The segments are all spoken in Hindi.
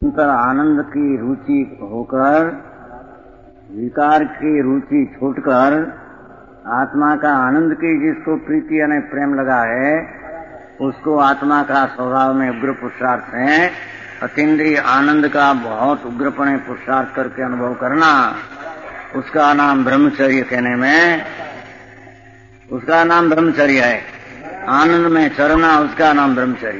अंतर आनंद की रुचि होकर विकार की रुचि छूटकर आत्मा का आनंद की जिसको प्रीति यानी प्रेम लगा है उसको आत्मा का स्वभाव में उग्र पुरुषार्थ है। अतीन्द्रिय आनंद का बहुत उग्रपणे पुरुषार्थ करके अनुभव करना उसका नाम ब्रह्मचर्य कहने में उसका नाम ब्रह्मचर्य है। आनंद में चरना उसका नाम ब्रह्मचर्य।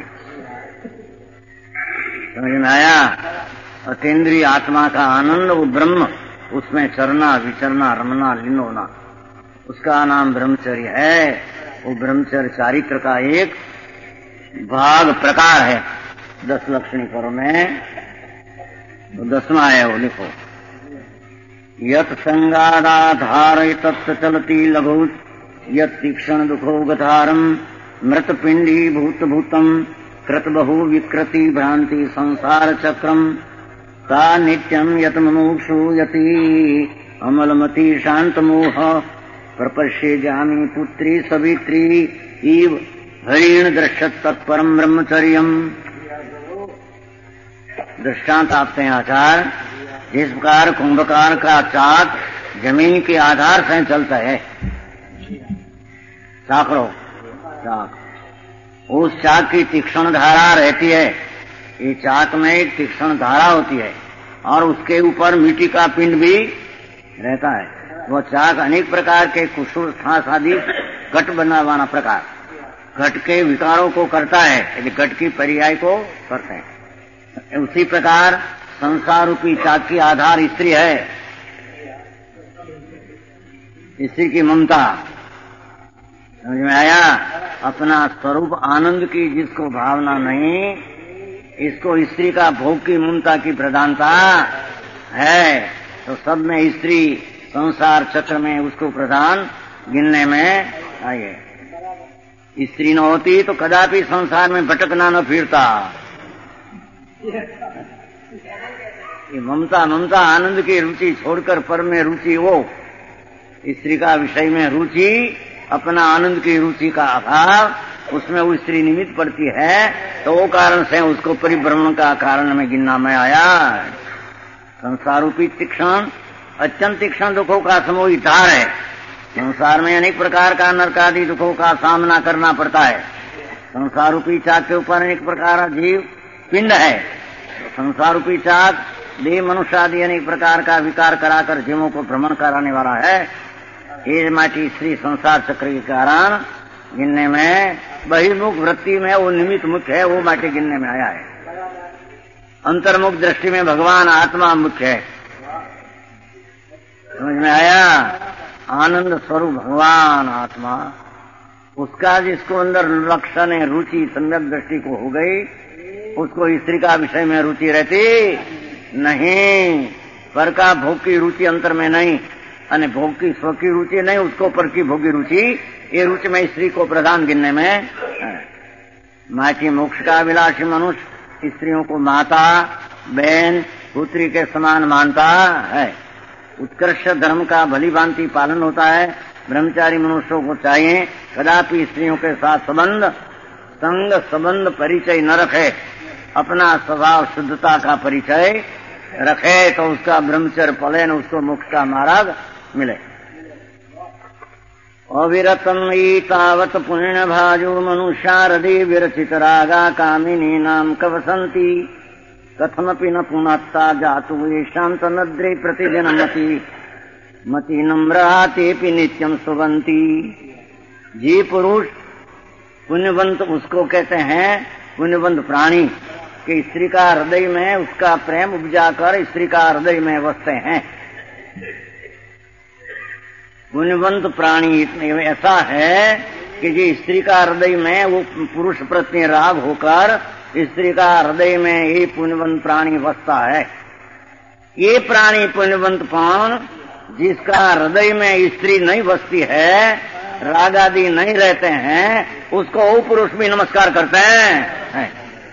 समझ में आया? अतीन्द्रिय आत्मा का आनंद वो ब्रह्म उसमें चरना विचरना रमना लीन होना उसका नाम ब्रह्मचर्य है। वो ब्रह्मचर्य चारित्र का एक भाग प्रकार है। 10 लक्षणी करो में तो 10वां है वो लिखो। यत संगादाधार तत्त चलती लघु यत तीक्ष्ण दुखो गधारम मृत पिंडी भूत भूतम कृत बहु विकृति भ्रांति संसार चक्रम सा नित्यम यत मुमुक्षु यति अमलमति शांत मोह प्रपश्ये जामी पुत्री सवित्री इव हरिण दृश्यत तत्परम ब्रह्मचर्यम। दृष्टांत आपते हैं आचार। जिस प्रकार कुंभकार का चाक जमीन के आधार से चलता है, चाकरो चाक, उस चाक की तीक्ष्ण धारा रहती है। ये चाक में एक तीक्ष्ण धारा होती है और उसके ऊपर मिट्टी का पिंड भी रहता है। वो चाक अनेक प्रकार के कुशल ठास आदि घट बनावाना प्रकार घट के विकारों को करता है, यदि घट की पर्याय को करते हैं। उसी प्रकार संसार रूपी चाक की आधार स्त्री है। स्त्री की ममता समझ में आया? अपना स्वरूप आनंद की जिसको भावना नहीं, इसको स्त्री का भोग की ममता की प्रधानता है। तो सब में स्त्री संसार चक्र में उसको प्रधान गिनने में आइए। स्त्री न होती तो कदापि संसार में भटकना न फिरता। ये ममता आनंद की रुचि छोड़कर पर में रुचि, वो स्त्री का विषय में रुचि, अपना आनंद की रुचि का अभाव, उसमें वो स्त्री निमित्त पड़ती है। तो वो कारण से उसको परिभ्रमण का कारण में गिनना में आया। संसार रूपी तीक्ष्ण अत्यंत तीक्ष्ण दुखों का समूह धार है। संसार में अनेक प्रकार का नरकादि दुखों का सामना करना पड़ता है। संसार रूपी चाक के ऊपर अनेक प्रकार का जीव पिंड है। संसार रूपी चाक देह मनुष्य आदि अनेक प्रकार का विकार कराकर जीवों को भ्रमण कराने वाला है। ये माटी श्री संसार चक्र के कारण गिनने में बहिर्मुख वृत्ति में वो निमित्त मुख्य है, वो माटी गिनने में आया है। अंतर्मुख दृष्टि में भगवान आत्मा मुख्य है। समझ में आया? आनंद स्वरूप भगवान आत्मा, उसका जिसको अंदर लक्षण है रुचि सम्यक दृष्टि को हो गई, उसको स्त्री का विषय में रुचि रहती नहीं। पर का भोग की रुचि अंतर में नहीं, अने भोग की स्व की रुचि नहीं, उसको पर की भोगी रुचि, ये रुचि में स्त्री को प्रधान गिनने में। माची मोक्ष का विलासी मनुष्य स्त्रियों को माता बहन पुत्री के समान मानता है। उत्कृष्ट धर्म का भली भांति पालन होता है। ब्रह्मचारी मनुष्यों को चाहिए कदापि स्त्रियों के साथ संग संबंध परिचय न रखे, अपना स्वभाव शुद्धता का परिचय रखे तो उसका ब्रह्मचर्य फले न उसको मोक्ष का मार्ग मिले। अविरतम तावत पुण्य भाजो मनुष्यारदि विरचित रागा कामिनी नाम कवसंती कथमपि न पुनत्ता जातु येषां तनद्रे प्रतिदिन मति नम्रातेपि नित्यम सुवंती। जी पुरुष पुण्यवंत उसको कहते हैं, पुण्यवंत प्राणी कि स्त्री का हृदय में उसका प्रेम उपजाकर स्त्री का हृदय में बसते हैं। पुण्यवंत प्राणी ऐसा है कि जी स्त्री का हृदय में वो पुरुष प्रति राग होकर स्त्री का हृदय में ही पुण्यवंत प्राणी बसता है। ये प्राणी पुण्यवंत कौन? जिसका हृदय में स्त्री नहीं बसती है, राग आदि नहीं रहते हैं, उसको वो पुरुष भी नमस्कार करते हैं।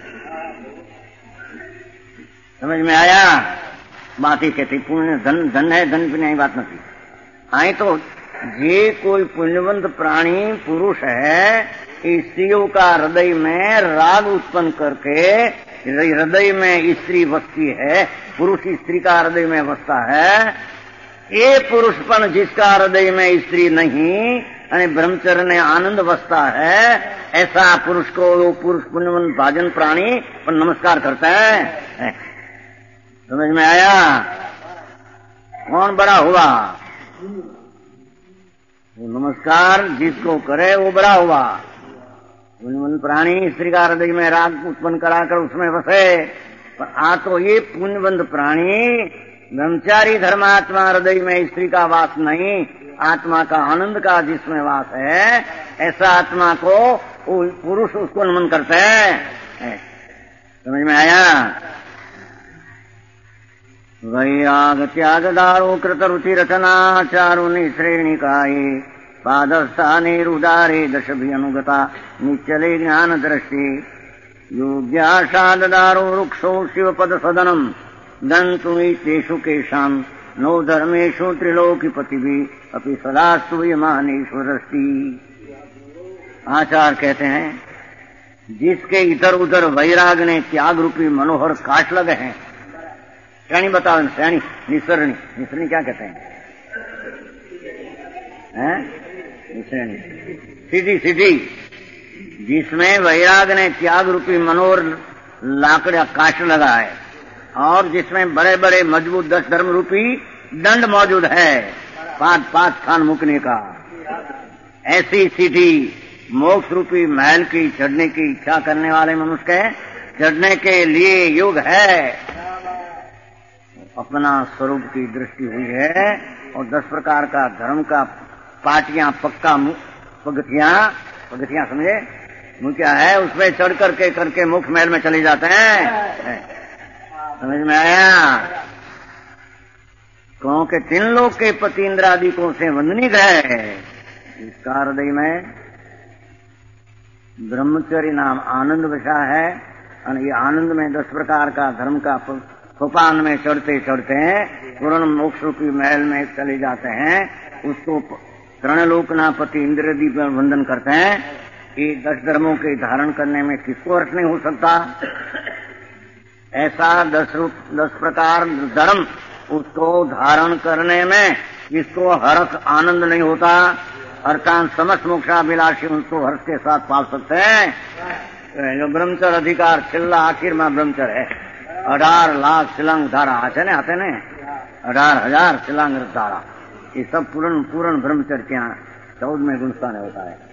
समझ में आया? बात ही कहती पुण्य धन है, धन भी नहीं बात नहीं आई। तो ये कोई पुण्यवंत प्राणी पुरुष है, स्त्रियों का हृदय में राग उत्पन्न करके हृदय में स्त्री बसती है, पुरुष स्त्री का हृदय में बसता है। ये पुरुषपन जिसका हृदय में स्त्री नहीं, यानी ब्रह्मचर्य ने आनंद बसता है, ऐसा पुरुष को वो पुरुष पुण्यवंत भाजन प्राणी पर नमस्कार करता है। समझ में आया? कौन बड़ा हुआ? वो नमस्कार जिसको करे वो बड़ा हुआ। पुण्यवंत प्राणी स्त्री का हृदय में राग उत्पन्न कराकर उसमें बसे, पर तो ये पुण्यवंत प्राणी ब्रह्मचारी धर्मात्मा हृदय में स्त्री का वास नहीं, आत्मा का आनंद का जिसमें वास है, ऐसा आत्मा को वो पुरुष उसको नमन करते हैं। समझ में आया? वैराग त्याग दारो कृत रुचि रचना चारुनि श्रेणिकाये पादस्थाने रुदारे दशभि अनुगता निश्चले ज्ञान दृष्टि योग्याशाद दारो वृक्षो शिवपद सदनम दंतुमि तेषु केशाम नो धर्मेषु त्रिलोकीपतिभि अपि सदा स्तूयमानेश्वरस्ति। आचार्य कहते हैं जिसके इधर उधर वैराग ने त्याग रूपी मनोहर काट लगे हैं। श्रेणी बताओ, श्रेणी निसरणी, निसरणी क्या कहते हैं? निसरणी सीधी सीधी, जिसमें वैराग ने त्याग रूपी मनोहर लाकड़ा काट लगा है और जिसमें बड़े बड़े मजबूत 10 धर्म रूपी दंड मौजूद है, पांच स्थान मुकने का, ऐसी सीधी मोक्ष रूपी महल की चढ़ने की इच्छा करने वाले मनुष्य के चढ़ने के लिए युग है। अपना स्वरूप की दृष्टि हुई है और 10 प्रकार का धर्म का पाटियां पक्का पगथियां समझे मुख्य है, उसमें चढ़ करके मुख्य महल में चले जाते हैं। समझ में आया? क्योंकि 3 लोक के पति इंद्रादिकों से वंदनीय है। इसका हृदय में ब्रह्मचर्य नाम आनंद बसा है और ये आनंद में 10 प्रकार का धर्म का सोपान में चढ़ते चढ़ते पूर्ण मोक्ष रूपी महल में चले जाते हैं। उसको तृणलोकनापति इंद्रदी पर वंदन करते हैं कि 10 धर्मों के धारण करने में किसको हर्ष नहीं हो सकता। ऐसा 10 प्रकार धर्म उसको धारण करने में किसको हर्ष आनंद नहीं होता। अर्थात समस्त मोक्षाभिलाषी उसको हर्ष के साथ पाल सकते हैं। जो ब्रह्मचर्य अधिकार छिल्ला आखिर में ब्रह्मचर्य है। 18 लाख शिलांग धारा आते ने 18,000 शिलांग धारा, ये सब पूर्ण ब्रह्मचर्य के यहाँ 14वें गुण स्थान होता है।